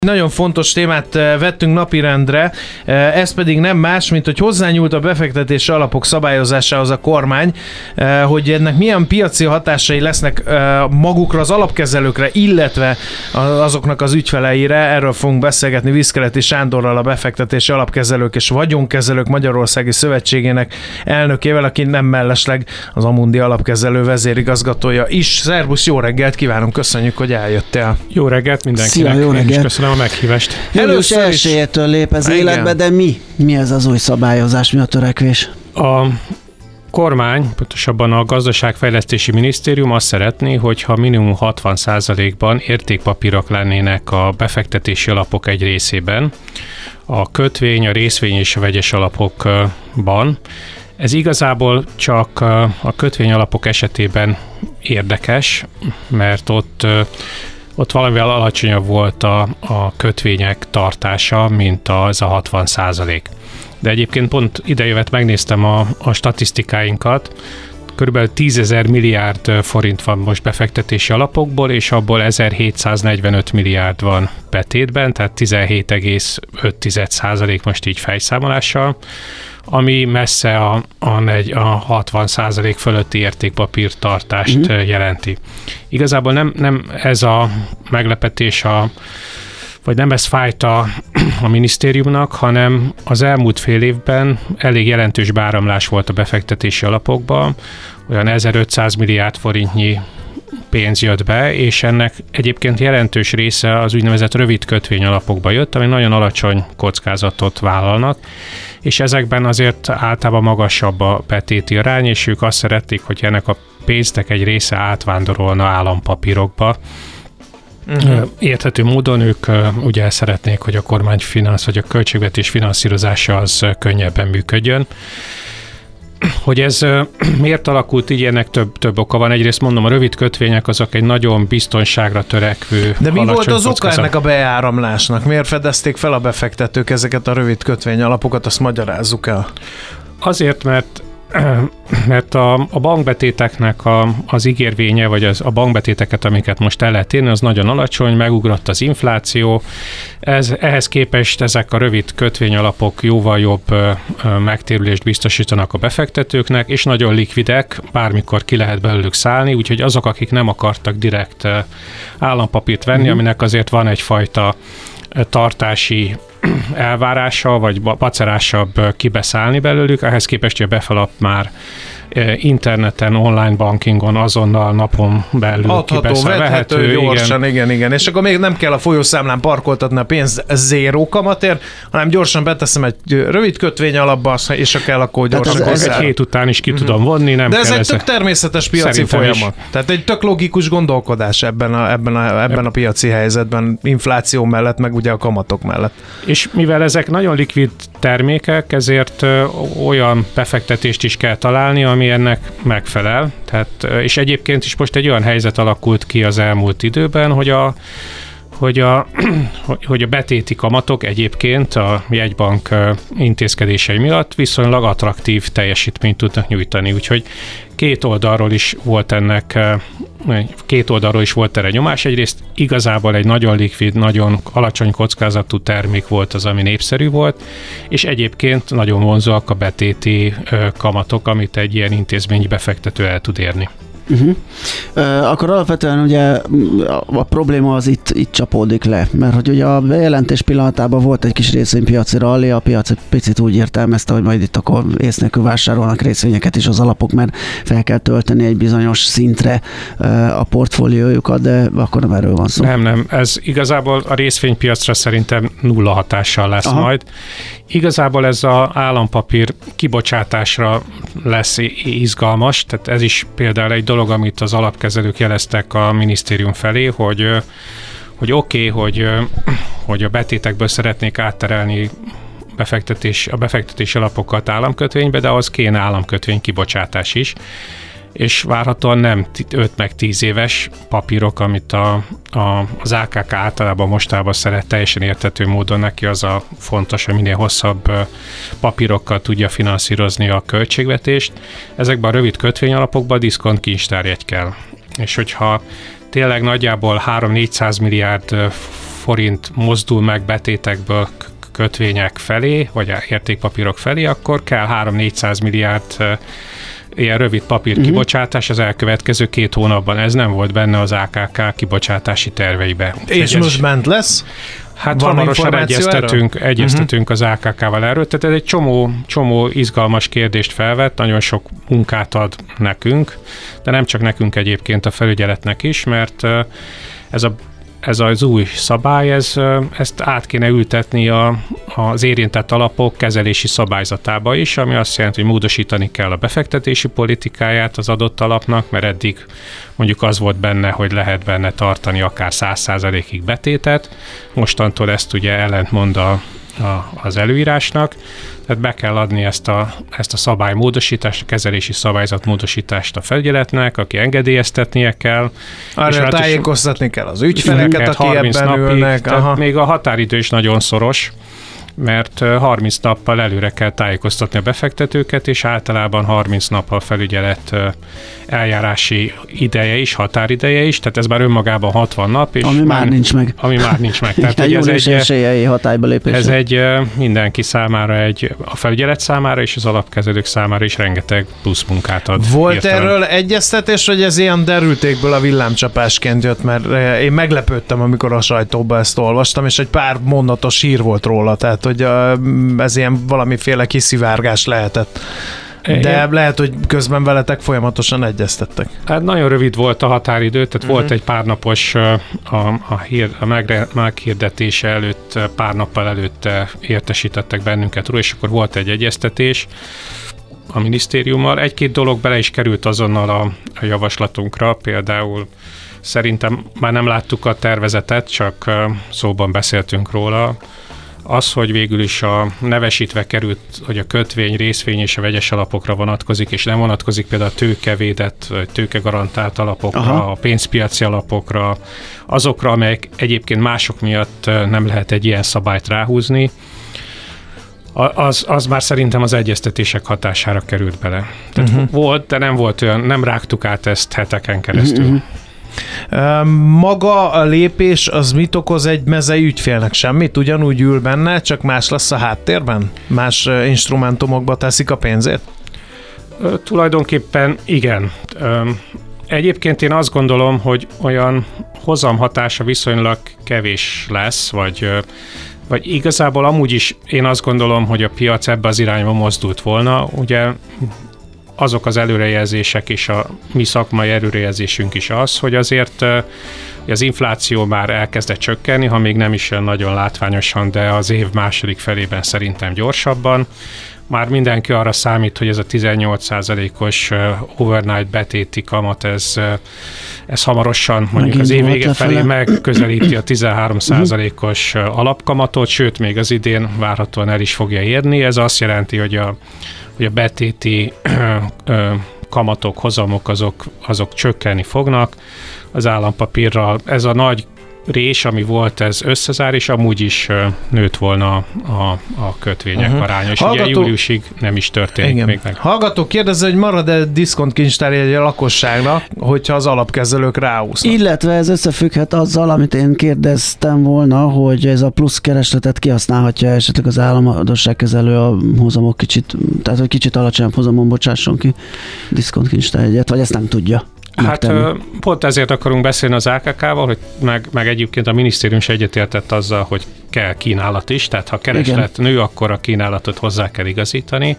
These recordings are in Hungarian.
Nagyon fontos témát vettünk napirendre, ez pedig nem más, mint hogy hozzányúlt a befektetési alapok szabályozásához a kormány, hogy ennek milyen piaci hatásai lesznek magukra az alapkezelőkre, illetve azoknak az ügyfeleire. Erről fogunk beszélgetni Viszkeleti Sándorral, a Befektetési Alapkezelők és Vagyonkezelők Magyarországi Szövetségének elnökével, aki nem mellesleg az Amundi alapkezelő vezérigazgatója is. Szervusz, jó reggelt kívánunk, köszönjük, hogy eljöttél. Jó reggelt mindenkinek. Szia, jó reggelt. Köszönöm a meghívást. Július 1-től lép ez életbe, de mi ez az új szabályozás, mi a törekvés? A kormány, pontosabban a Gazdaságfejlesztési Minisztérium azt szeretné, hogyha minimum 60%-ban értékpapírok lennének a befektetési alapok egy részében, a kötvény, a részvény és a vegyes alapokban. Ez igazából csak a kötvény alapok esetében érdekes, mert ott valamivel alacsonyabb volt a kötvények tartása, mint az a 60%. De egyébként pont idejövet megnéztem a statisztikáinkat, körülbelül 10 000 milliárd forint van most befektetési alapokból, és abból 1745 milliárd van betétben, tehát 17,5% most így fejszámolással, ami messze a 60% fölötti értékpapírtartást jelenti. Igazából nem ez a meglepetés, vagy nem ez fájt a minisztériumnak, hanem az elmúlt fél évben elég jelentős beáramlás volt a befektetési alapokban, olyan 1500 milliárd forintnyi pénz jött be, és ennek egyébként jelentős része az úgynevezett rövid kötvény alapokba jött, ami nagyon alacsony kockázatot vállalnak, és ezekben azért általában magasabb a betéti arány, és ők azt szerették, hogy ennek a pénznek egy része átvándorolna állampapírokba. Érthető módon ők ugye szeretnék, hogy a kormány vagy a költségvetés finanszírozása az könnyebben működjön. Hogy ez miért alakult így, ennek több oka van. Egyrészt mondom, a rövid kötvények azok egy nagyon biztonságra törekvő. De mi volt az oka ennek a beáramlásnak? Miért fedezték fel a befektetők ezeket a rövid kötvény alapokat? Azt magyarázzuk el. Azért, mert a bankbetéteknek az ígérvénye, vagy a bankbetéteket, amiket most el lehet érni, az nagyon alacsony, megugrott az infláció. Ehhez képest ezek a rövid kötvényalapok jóval jobb megtérülést biztosítanak a befektetőknek, és nagyon likvidek, bármikor ki lehet belőlük szállni, úgyhogy azok, akik nem akartak direkt állampapírt venni, aminek azért van egyfajta tartási elvárása, vagy macerásabb kibeszállni belőlük, ehhez képest, hogy a BEFALAP már interneten, online bankingon azonnal napon belül vehető, gyorsan, igen. És akkor még nem kell a folyószámlán parkoltatni a pénzt zéró kamatért, hanem gyorsan beteszem egy rövid kötvény alapba, és ha kell, akkor gyorsan egy hét után is ki tudom vonni, nem de ez kell egy tök természetes piaci folyamat. Tehát egy tök logikus gondolkodás ebben a piaci helyzetben, infláció mellett, meg ugye a kamatok mellett. És mivel ezek nagyon likvid termékek, ezért olyan befektetést is kell találni, ami ennek megfelel. Tehát, és egyébként is most egy olyan helyzet alakult ki az elmúlt időben, hogy a betéti kamatok egyébként a jegybank intézkedései miatt viszonylag attraktív teljesítményt tudnak nyújtani. Úgyhogy két oldalról is volt erre nyomás. Egyrészt igazából egy nagyon likvid, nagyon alacsony kockázatú termék volt az, ami népszerű volt, és egyébként nagyon vonzóak a betéti kamatok, amit egy ilyen intézményi befektető el tud érni. Akkor alapvetően ugye a probléma az itt csapódik le, mert hogy ugye a bejelentés pillanatában volt egy kis részvénypiaci ralli, a piac egy picit úgy értelmezte, hogy majd itt akkor ész nélkül vásárolnak részvényeket is az alapok, mert fel kell tölteni egy bizonyos szintre a portfóliójukat, de akkor nem erről van szó. Nem, ez igazából a részvénypiacra szerintem nulla hatással lesz majd. Igazából ez az állampapír kibocsátásra lesz izgalmas, tehát ez is például egy dolog, amit az alapkezelők jeleztek a minisztérium felé, hogy oké, hogy a betétekből szeretnék átterelni a befektetési alapokat államkötvénybe, de ahhoz kéne államkötvény kibocsátás is, és várhatóan nem 5 meg 10 éves papírok, amit az AKK általában mostában szeret teljesen érthető módon, neki az a fontos, hogy minél hosszabb papírokkal tudja finanszírozni a költségvetést. Ezekben a rövid kötvényalapokban diszkont kincstárjegy kell. És hogyha tényleg nagyjából 300-400 milliárd forint mozdul meg betétekből kötvények felé, vagy értékpapírok felé, akkor kell 3-400 milliárd ilyen rövid papír kibocsátás az elkövetkező 2 hónapban. Ez nem volt benne az AKK kibocsátási terveibe. És most bent lesz? Hát hamarosan egyeztetünk az AKK-val erről, tehát ez egy csomó izgalmas kérdést felvett, nagyon sok munkát ad nekünk, de nem csak nekünk egyébként, a felügyeletnek is, mert ez az új szabály, ezt át kéne ültetni az érintett alapok kezelési szabályzatába is, ami azt jelenti, hogy módosítani kell a befektetési politikáját az adott alapnak, mert eddig mondjuk az volt benne, hogy lehet benne tartani akár 100%-ig betétet, mostantól ezt ugye ellentmond az előírásnak, tehát be kell adni ezt a szabálymódosítást, a kezelési szabályzatmódosítást a felügyeletnek, aki engedélyeztetnie kell. Arra tájékoztatni kell az ügyfeleket, aki ebben ülnek. Tehát még a határidő is nagyon szoros, mert 30 nappal előre kell tájékoztatni a befektetőket, és általában 30 nap a felügyelet eljárási ideje is, határideje is, tehát ez már önmagában 60 nap. És ami már nincs meg. Tehát ez egy mindenki számára, a felügyelet számára és az alapkezelők számára is rengeteg plusz munkát ad. Volt erről egyeztetés, hogy ez ilyen derültékből a villámcsapásként jött, mert én meglepődtem, amikor a sajtóban ezt olvastam, és egy pár mondatos hír volt róla, tehát hogy ez ilyen valamiféle kiszivárgás lehetett. De lehet, hogy közben veletek folyamatosan egyeztettek. Hát nagyon rövid volt a határidő, tehát volt egy pár napos a meghirdetése előtt, pár nappal előtt értesítettek bennünket róla, és akkor volt egy egyeztetés a minisztériummal. Egy-két dolog bele is került azonnal a javaslatunkra, például szerintem már nem láttuk a tervezetet, csak szóban beszéltünk róla. Az, hogy végül is nevesítve került, hogy a kötvény, részvény és a vegyes alapokra vonatkozik, és nem vonatkozik például a tőkevédett, tőkegarantált alapokra, a pénzpiaci alapokra, azokra, amelyek egyébként mások miatt nem lehet egy ilyen szabályt ráhúzni, az már szerintem az egyeztetések hatására került bele. Tehát volt, de nem volt olyan, nem rágtuk át ezt heteken keresztül. Maga a lépés az mit okoz egy mezei ügyfélnek? Semmit? Ugyanúgy ül benne, csak más lesz a háttérben? Más instrumentumokba teszik a pénzét? Tulajdonképpen igen. Egyébként én azt gondolom, hogy olyan hozamhatása viszonylag kevés lesz, vagy igazából amúgy is én azt gondolom, hogy a piac ebbe az irányba mozdult volna. Ugye azok az előrejelzések és a mi szakmai előrejelzésünk is az, hogy azért az infláció már elkezdett csökkenni, ha még nem is olyan nagyon látványosan, de az év második felében szerintem gyorsabban. Már mindenki arra számít, hogy ez a 18%-os overnight betéti kamat, ez hamarosan mondjuk az év vége felé megközelíti a 13%-os alapkamatot, sőt még az idén várhatóan el is fogja érni. Ez azt jelenti, hogy a betéti kamatok, hozamok azok csökkenni fognak. Az állampapírral ez a nagy rés, ami volt, ez összezár, és amúgy is nőtt volna a kötvények aránya. És ugye júliusig nem is történik még meg. Hallgató kérdezze, hogy marad-e diszkontkincstár a lakosságnak, hogyha az alapkezelők ráúsznak? Illetve ez összefügghet azzal, amit én kérdeztem volna, hogy ez a plusz keresletet kihasználhatja esetleg az államadósságkezelő a hozamok kicsit, tehát hogy kicsit alacsonyabb hozamon bocsásson ki diszkontkincstár, vagy ezt nem tudja. Hát pont ezért akarunk beszélni az AKK-val, hogy meg egyébként a minisztérium is egyetértett azzal, hogy kell kínálat is, tehát ha kereslet nő, akkor a kínálatot hozzá kell igazítani.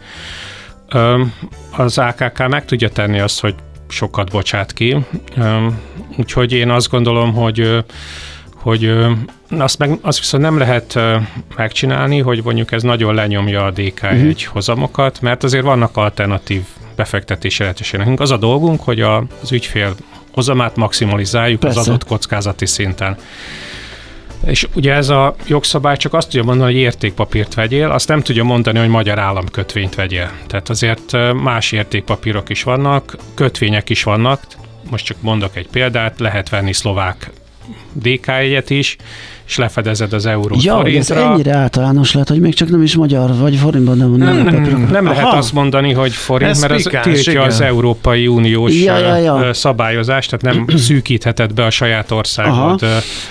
Az AKK meg tudja tenni azt, hogy sokat bocsát ki, úgyhogy én azt gondolom, hogy azt viszont nem lehet megcsinálni, hogy mondjuk ez nagyon lenyomja a DK1 hozamokat, mert azért vannak alternatív befektetési lehetőségek. Nekünk az a dolgunk, hogy az ügyfél hozamát maximalizáljuk az adott kockázati szinten. És ugye ez a jogszabály csak azt tudja mondani, hogy értékpapírt vegyél, azt nem tudja mondani, hogy magyar államkötvényt vegyél. Tehát azért más értékpapírok is vannak, kötvények is vannak, most csak mondok egy példát, lehet venni szlovák DK-jegyet is, és lefedezed az eurót forintra. Ez ennyire általános lehet, hogy még csak nem is magyar, vagy forintban nem lehet azt mondani, hogy forint, ez mert az tiltja az Európai Uniós szabályozást, tehát nem szűkítheted be a saját országod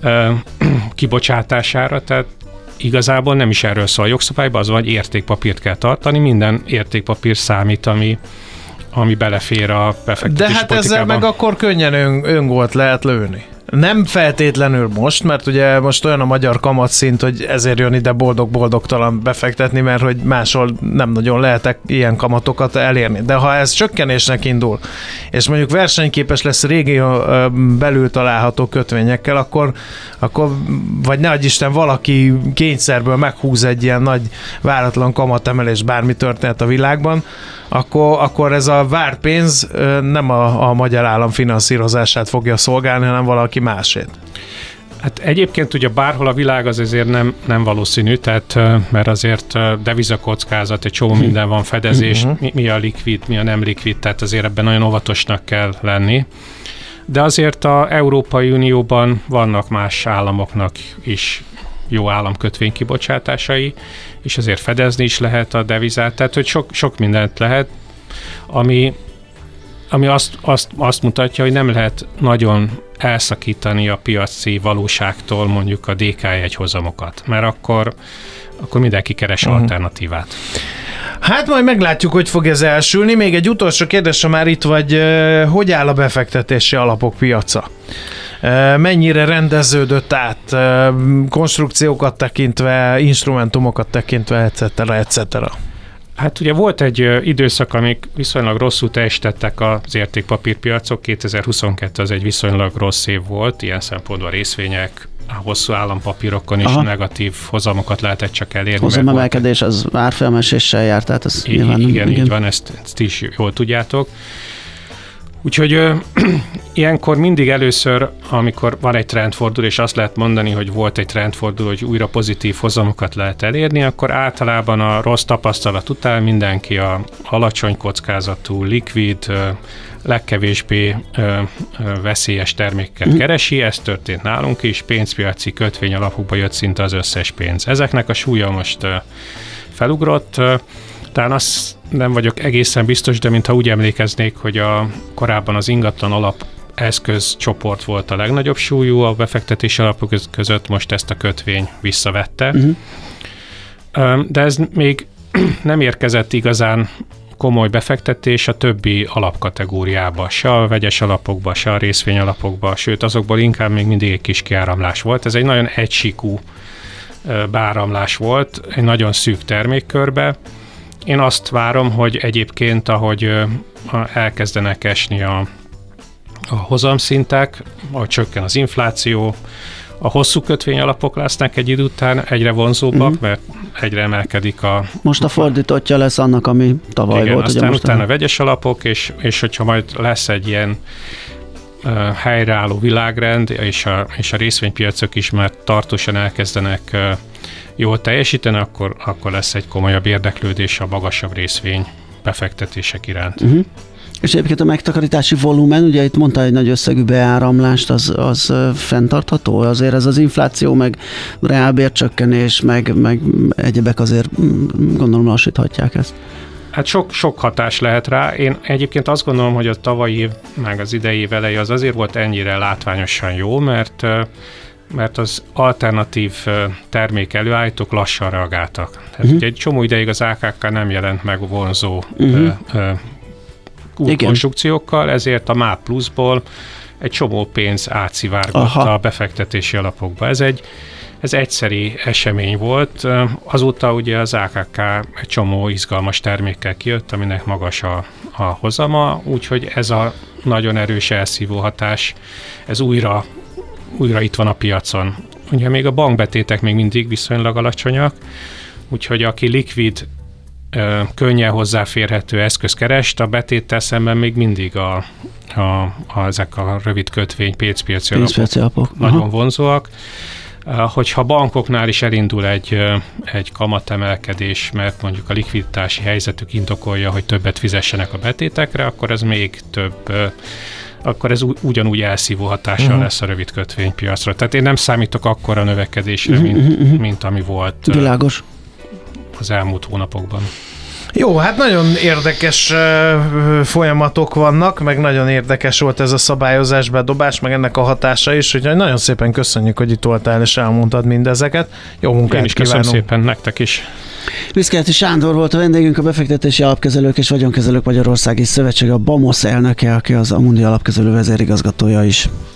kibocsátására, tehát igazából nem is erről szól a jogszabályban, az van, hogy értékpapírt kell tartani, minden értékpapír számít, ami belefér a befektetési De hát politikában. ezzel meg akkor könnyen öngolt lehet lőni. Nem feltétlenül most, mert ugye most olyan a magyar kamatszint, hogy ezért jön ide boldog-boldogtalan befektetni, mert hogy máshol nem nagyon lehetek ilyen kamatokat elérni. De ha ez csökkenésnek indul, és mondjuk versenyképes lesz régió belül található kötvényekkel, akkor vagy ne adj Isten, valaki kényszerből meghúz egy ilyen nagy váratlan kamatemelés, bármi történet a világban, akkor ez a várt pénz nem a magyar állam finanszírozását fogja szolgálni, hanem valaki másét. Hát egyébként ugye bárhol a világ az azért nem valószínű, tehát mert azért devizakockázat, egy csomó minden van, fedezés, mi a likvid, mi a nem likvid, tehát azért ebben nagyon óvatosnak kell lenni. De azért az Európai Unióban vannak más államoknak is jó államkötvény kibocsátásai, és azért fedezni is lehet a devizát, tehát hogy sok mindent lehet, ami azt mutatja, hogy nem lehet nagyon elszakítani a piaci valóságtól mondjuk a DK1 hozamokat, mert akkor mindenki keres alternatívát. Hát majd meglátjuk, hogy fog ez elsülni. Még egy utolsó kérdés, ha már itt vagy, hogy áll a befektetési alapok piaca? Mennyire rendeződött át, konstrukciókat tekintve, instrumentumokat tekintve, etc. Hát ugye volt egy időszak, amik viszonylag rosszul teljesítettek az értékpapírpiacok, 2022 az egy viszonylag rossz év volt, ilyen szempontból a részvények, a hosszú állampapírokon is negatív hozamokat lehetett csak elérni. Hozamemelkedés az árfolyameséssel járt, tehát ez igen, így van, ezt is jól tudjátok. Úgyhogy ilyenkor mindig először, amikor van egy trendforduló, és azt lehet mondani, hogy volt egy trendforduló, hogy újra pozitív hozamokat lehet elérni, akkor általában a rossz tapasztalat után mindenki a alacsony kockázatú, likvid, legkevésbé veszélyes termékeket keresi, ez történt nálunk is, pénzpiaci kötvény alapokba jött szinte az összes pénz. Ezeknek a súlya most felugrott, talán azt nem vagyok egészen biztos, de mintha úgy emlékeznék, hogy korábban az ingatlan alap eszközcsoport volt a legnagyobb súlyú a befektetési alapok között, most ezt a kötvény visszavette. De ez még nem érkezett igazán komoly befektetés a többi alapkategóriába, se a vegyes alapokba, se a részvényalapokba, sőt azokból inkább még mindig egy kis kiáramlás volt. Ez egy nagyon egysíkú beáramlás volt, egy nagyon szűk termékkörbe. Én azt várom, hogy egyébként, ahogy elkezdenek esni a hozamszintek, ahogy csökken az infláció, a hosszú kötvényalapok lesznek egy idő után egyre vonzóbbak, mert egyre emelkedik a... Most a fordítottja lesz annak, ami tavaly volt. Aztán ugye utána a vegyes alapok, és hogyha majd lesz egy ilyen helyreálló világrend, és a részvénypiacok is már tartósan elkezdenek jól teljesíteni, akkor lesz egy komolyabb érdeklődés a magasabb részvény befektetések iránt. És egyébként a megtakarítási volumen, ugye itt mondta egy nagy összegű beáramlást, az fenntartható? Azért ez az infláció, meg reálbércsökkenés, meg egyebek azért gondolom lassíthatják ezt. Hát sok hatás lehet rá. Én egyébként azt gondolom, hogy a tavalyi év, meg az idei év eleje az azért volt ennyire látványosan jó, mert az alternatív termék előállítók lassan reagáltak. Tehát ugye egy csomó ideig az AKK nem jelent meg vonzó konstrukciókkal, ezért a MÁP Pluszból egy csomó pénz átszivárgott a befektetési alapokba. Ez egyszeri esemény volt. Azóta ugye az AKK egy csomó izgalmas termékkel kijött, aminek magas a hozama, úgyhogy ez a nagyon erős elszívó hatás, ez újra itt van a piacon. Ugye még a bankbetétek még mindig viszonylag alacsonyak, úgyhogy aki likvid, könnyen hozzáférhető eszköz kerest, a betéttel szemben még mindig ezek a rövid kötvény, pénzpiaci alapok nagyon vonzóak. Hogyha bankoknál is elindul egy kamatemelkedés, mert mondjuk a likviditási helyzetük indokolja, hogy többet fizessenek a betétekre, akkor ez még több, akkor ez ugyanúgy elszívó hatással lesz a rövid kötvénypiacra. Tehát én nem számítok akkora növekedésre, mint ami volt világos az elmúlt hónapokban. Jó, hát nagyon érdekes folyamatok vannak, meg nagyon érdekes volt ez a szabályozás, bedobás, meg ennek a hatása is, úgyhogy nagyon szépen köszönjük, hogy itt voltál és elmondtad mindezeket. Jó munkát Én is köszönöm kívánunk. szépen, nektek is. Viszkeleti Sándor volt a vendégünk, a Befektetési Alapkezelők és Vagyonkezelők Magyarországi Szövetsége, a BAMOSZ elnöke, aki az Amundi alapkezelő vezérigazgatója is.